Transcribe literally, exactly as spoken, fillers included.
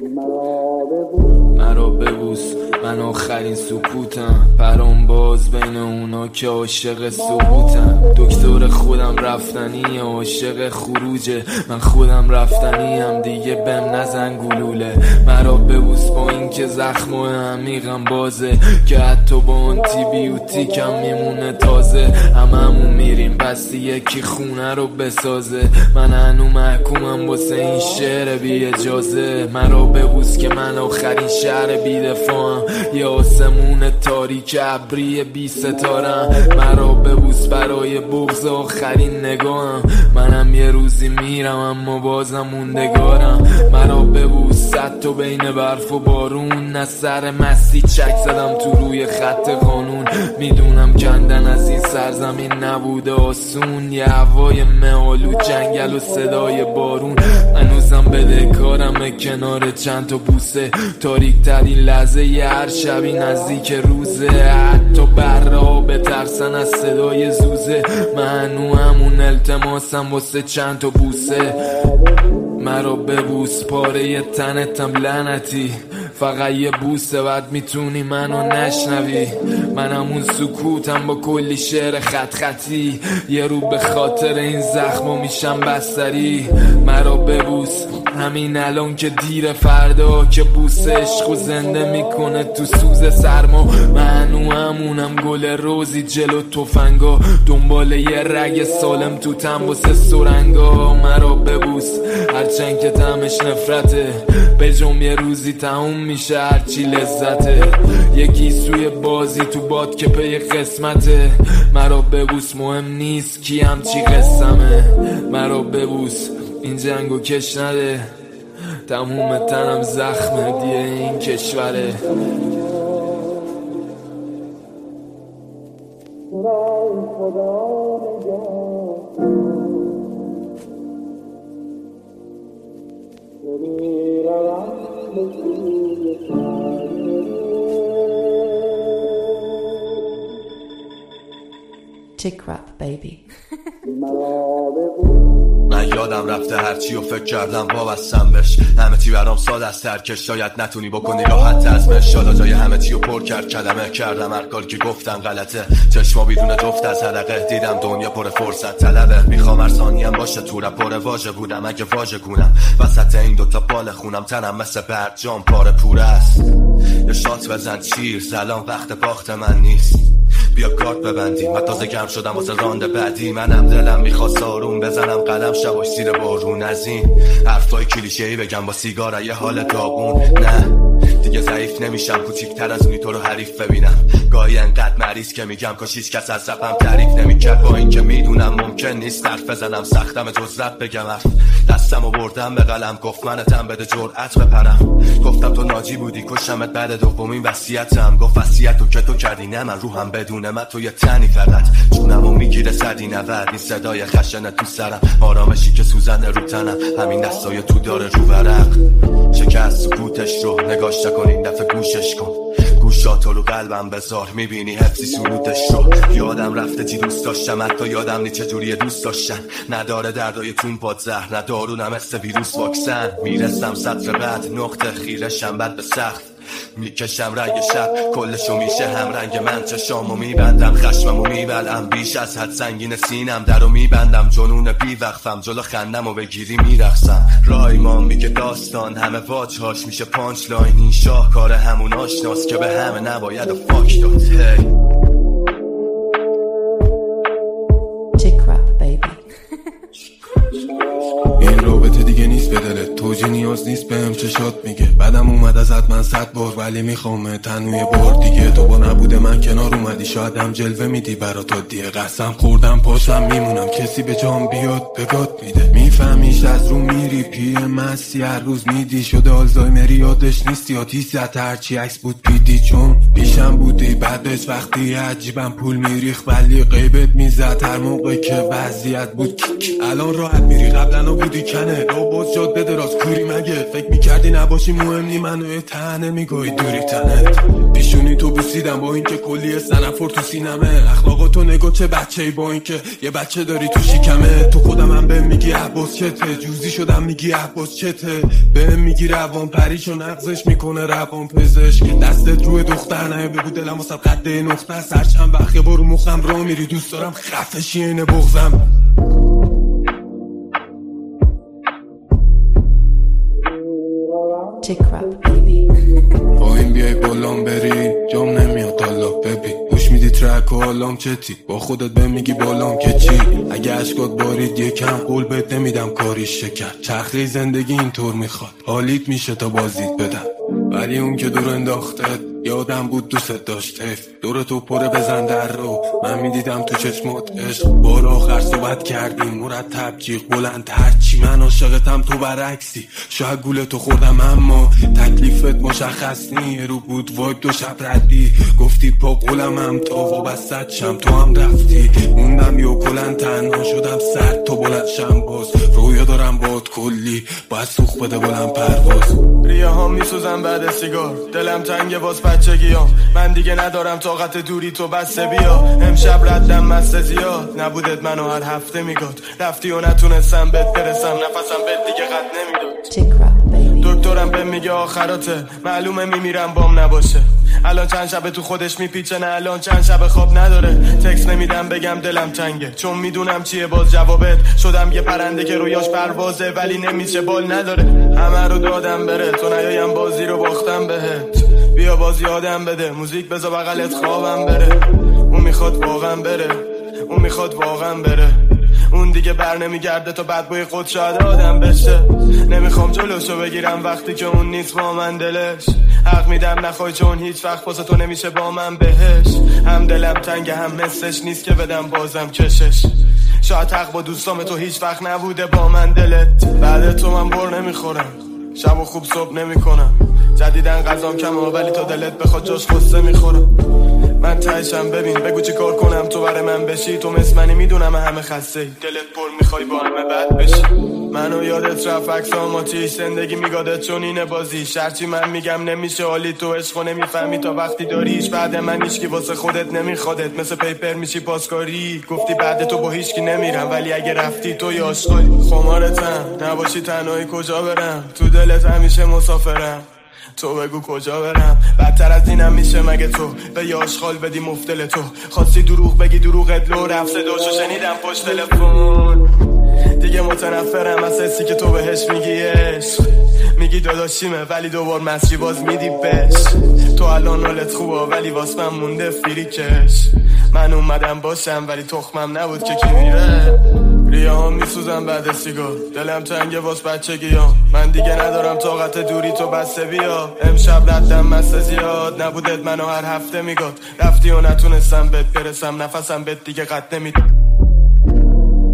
مرا ببوس، من آخرین سکوتم، پرام باز بین اونا که عاشق سقوطم. دکتر خودم رفتنی، عاشق خروجه، من خودم رفتنی هم دیگه بهم نزن گلوله. مرا ببوس با این که زخم و عمیقم بازه، که حتی با آنتی بیوتیکم میمونه تازه. هممون میریم پس یکی خونه رو بسازه، من هنو محکومم واسه این شعر بی اجازه. مرا ببوس که من آخرین شهر بی دفاعم، یه آسمون تاریک ابری بی ستارم. مرا ببوس برای بغض آخرین نگاهم، منم یه روزی میرم اما بازم موندگارم. مرا ببوس صد تا بین برف و بارون، نه سر مستی چک زدم تو روی خط قانون. میدونم کندن از این سرزمین نبوده آسون، یه هوای مه‌آلود جنگل و صدای بارون. هنوزم بدهکارمه کنار چند تا بوسه، تاریک ترین لحظه ی هر شبی نزدیک روزه. حتی بره ها بترسن از صدای زوزه، من هنو همون التماسم واسه چند تا بوسه. مرا ببوس پاره ی تنتم لعنتی، فقط یه بوسه بعد میتونی منو نشنوی. من همون سکوتم با کلی شعر خط خطی، یه رو به خاطر این زخما میشم بستری. مرا ببوس همین الان که دیر، فردا که بوس عشقو زنده میکنه تو سوز سرما. من هنو همونم گل روزی جلو تفنگا، دنبال یه رگ سالم تو تنبوس سرنگا. مرا ببوس هرچند که طعمش نفرته، به جم یه روزی تموم میشه هرچی لذته. یکی سوی بازی تو باد که پی قسمته. مرا ببوس مهم نیست کی هم چی قسمه. مرا ببوس این جنگو کش نده، تموم تنم زخمه دیه این کشوره. Tick rap baby. من یادم رفته هرچی و فکر کردم وابستم بهش، همه چی برام ساده است ترکش، شاید نتونی بکنی راحت ازمش. حالا جای همه چی رو پر کرد کلمه، کردم هر کار که گفتم غلطه. چشما بیدون جفت از حلقه، دیدم دنیا پر فرصت طلبه. میخوام هر ثانیم باشه تو رپ پر واژه بودم، اگه واژه گونم وسط این دوتا بال خونم، تنم مثل برجام پاره پوره است. یه شات بزن چیر، سلام وقت باخت من نیست، بیا کارت ببندیم. من تازه گرم شدم واسه راند بعدی، منم دلم میخواست آروم بزنم قلم شباش زیر بارون. از این حرفای کلیشه‌ای بگم با سیگار یه حال داغون. نه دیگه ضعیف نمیشم، کوچیک‌تر از اونی تو رو حریف ببینم. گاهی انقدر مریض که میگم کاش هیچ کس از رپم تعریف نمیکرد، با این که میدونم ممکن نیست حرف بزنم، سختم جز رپ بگم. حرف دستمو بردم به قلم، گفت منتم بده جرأت بپرم. گفتم تو ناجی بودی کشمت بعد دومین وصیتم. گفت وصیتو که تو کردی نه من روحم بدون من تو یه تنی فقط، جونمو میگیره صدی نود. این صدای خشن تو سرم، آرامشی که سوزنه رو تنم، همین دستای تو داره رو ورق. شکست سکوتش رو نگاش نکن این دفعه گوشش کن، گوشاتو رو قلبم بذار میبینی حفظی سرودش رو. یادم رفته چی دوست داشتم، حتی یادم نی چجوری دوست داشتن. نداره دردای تون پاد زهر، نه دارونم مثل ویروس واکسن. میرسم سطر بعد نقطه خیرشم بعد به سقف، میکشم رنگ شب کلشو میشه هم رنگ من. چشامو میبندم خشممو میبلم، بیش از حد سنگین سینم درو میبندم. جنون بی وقفم جلو خندمو بگیری میرقصم. رایمان میگه داستان همه واجهاش میشه پانچ لاین، این شاهکار همون آشناست که به همه نباید و فاک داد. هی Tick rap baby. این رابطه دیگه نیست به دلت، توجی نیاز نیست بهم چشات میگه. بعدم اومد ازت من صد بار ولی میخوام تنوی بار دیگه. تو با نبوده من کنار اومدی، شاید هم جلوه میدی برا تا دیگه. قسم خوردم پاشم میمونم، کسی به جام بیاد بگات میده. میفهمیش از رو میری پیر مستی، هر روز میدی شده آلزایمری، یادش نیستی آتیش زد هرچی عکس بود پیدی. چون پیشم بودی بعدش وقتی عجیبم پول میریخ، ولی غیبت میزد هر موقع که وضعیت بود. الان راحت میری قبلا بودی کنه، رو باز جاد بده راست کوری مگه؟ فکر میکردی نباشی مهم نی منو یه تنه میگوی دوری تنت پیشونی تو بوسیدم با اینکه کلی سنفر تو سینمه اخلاقاتو نگاه چه بچه‌ای با اینکه یه بچه داری تو شکمه تو خودم هم بهم میگی عباس چته جوزی شدم میگی عباس چته بهم میگی روان پریشو نقضش میکنه روان پزشک دستت روی دختر نه بگو دلم واسه قد نقطه سر چند وقت یه بارو مخم را میری دوست دارم خفشی اینه بغزم Chick rap baby. با این بیای بلان بری جام نمیاد حالا ببی گوش میدی ترک و حالام چتی با خودت به میگی بالام که چی اگه عشقات بارید یکم قول بهت نمیدم کاریش شکر چرخه زندگی اینطور میخواد حالیت میشه تا بازیت بدم ولی اون که دور انداختت یادم بود دوست داشت حیف دور تو پره بزن در رو من میدیدم تو چشمات عشق بار آخر صحبت کردیم مرتب جیغ بلند هرچی من عاشقتم تو برعکسی شاید گول تو خوردم اما تکلیفت مشخص نی رو بود وایب دو شب ردی گفتی پا قولم هم تا وابستت شم تو هم رفتی موندم یا کلن تنها شدم سر تو بلند شم باز رویا دارم باد کلی باید سوخ بده بلند پرواز ریه ها میسوزم بعد سیگار دلم تنگه باز بچگیام من دیگه ندارم طاقت دوری تو بسته بیا امشب ردم مست زیاد نبودت منو هر هفته میگاد رفتی و نتونستم بهت برسم نفسم بهت دیگه قد نمیداد Chick rap baby. دکترم بهم میگه آخراته معلومه میمیرم بام نباشه الان چند شب تو خودش میپیچه نه الان چند شب خواب نداره تکس نمیدم بگم دلم تنگه چون میدونم چیه باز جوابت شدم یه پرنده که رویاش پروازه ولی نمیشه بال نداره همه رو دادم بره تو نیایم بازی رو باختم بهت بیا باز یادم بده موزیک بذار بغلت خوابم بره اون میخواد واقعا بره اون میخواد واقعا بره اون دیگه بر نمیگرده تا بعد بوی خود شاید آدم بشه نمیخوام جلوشو بگیرم وقتی که اون نیست با من دلش حق میدم نخوای چون هیچ وقت واسه تو نمیشه با من بهش هم دلم تنگه هم مثلش نیست که بدم بازم کشش شاید حق با دوستام تو هیچ وقت نبوده با من دلت بعد تو من بر نمیخورم شب و خوب صبح نمیکنم جدیدن غذام کمه ولی تا دلت بخواد جاش قصه میخورم من تهشم ببین بگو چی کار کنم تو برای من بشی تو مثل منی میدونم همه خسته دلت پر میخوای با همه بد بشی منو یادت رفت عکس آماتیش زندگی میگادت چون اینه بازی شرچی من میگم نمیشه حالی تو عشقو نمیفهمی تا وقتی داریش بعد من هیچکی واسه خودت نمیخوادت مثل پیپر میشی پاسکاری گفتی بعد تو با هیچکی نمیرم ولی اگه رفتی تو یاشقالی خمارتم نباشی تنهایی کجا برم تو دلت همیشه مسافرم تو بگو کجا برم بدتر از اینم میشه مگه تو به یاشخال بدی مفتل تو خواستی دروغ بگی دروغت لو رفت صداشو شنیدم پشت تلفن دیگه متنفرم از حسی که تو بهش میگی عشق میگی داداشیمه ولی دوبار مسجی باز میدی بش تو الان حالت خوبه ولی واس من مونده فیری کش من اومدم باشم ولی تخمم نبود که کی میره ریه ها میسوزم بعد سیگار دلم تنگه واس بچگیام من دیگه ندارم طاقت دوری تو بسته بیا امشب ردم مست زیاد نبودت منو هر هفته میگاد رفتی و نتونستم بهت برسم نفسم بهت دیگه قد نمیداد